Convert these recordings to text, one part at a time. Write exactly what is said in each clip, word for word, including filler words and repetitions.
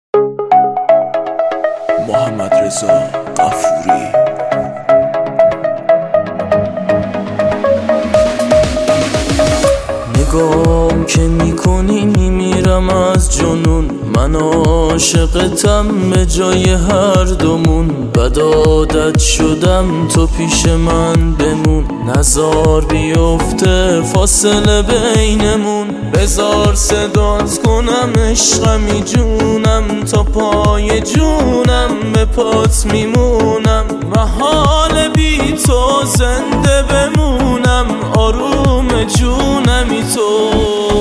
محمدرضا غفوری. نگام که میکنی میمیرم از جنون، من عاشقتم به جای هر دومون. بد عادت شدم تو پیش من بمون، نزار بیفته فاصله بینمون. بزار صدات کنم عشقمی جونم، تا پای جونم به پات میمونم. محال بی تو زنده بمونم، آروم جونمی تو.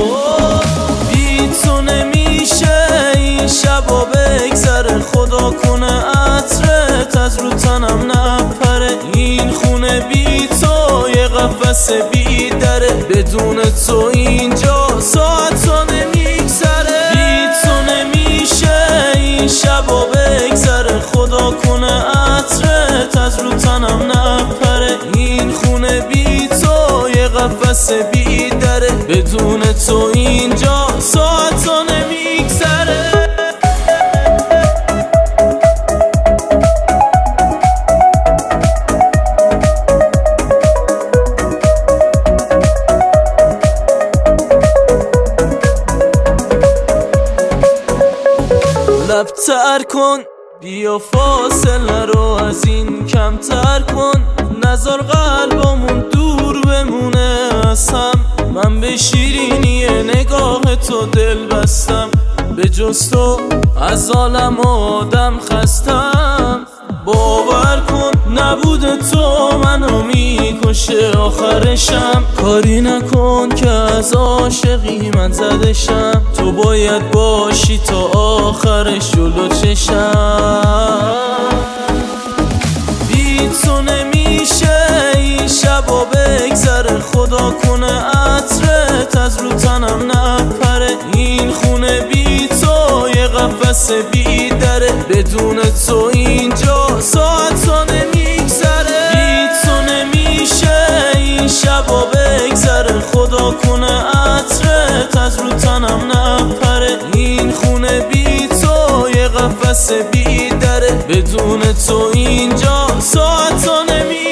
بی تو نمیشه این شبا بگذره، خدا کنه عطرت از رو تنم نپره. این خونه بی تو یه قفس بی دره، بدون تو اینجا ساعتا نمیگذره. بی تو نمیشه این شبا بگذره، خدا کنه عطرت از رو تنم نپره. این خونه بی تو یه قفس بی دره، بدون تو اینجا ساعتا نمیگذره. لبتر کن بیا فاصله رو از این کمتر کن، نزار قلبمون دور بمونه از هم. من به شیرینی نگاه تو دل بستم، به جز تو از عالم آدم خستم. باور کن نبود تو منو میکشه آخرشم. کاری نکن که از عاشقی من زدشم، تو باید باشی تا آخرش جلو چشم. بی تو نمیشه این شبا بگذره، خدا کنه عطرت از رو تنم نپره. این خونه بی تو یه قفس بی دره، بدون تو اینجا ساعتا نمیگذره. بی تو نمیشه این شبا بگذره، خدا کنه عطرت از رو تنم نپره. این خونه بی تو یه قفس بی دره، بدون تو اینجا ساعتا نمیگذره.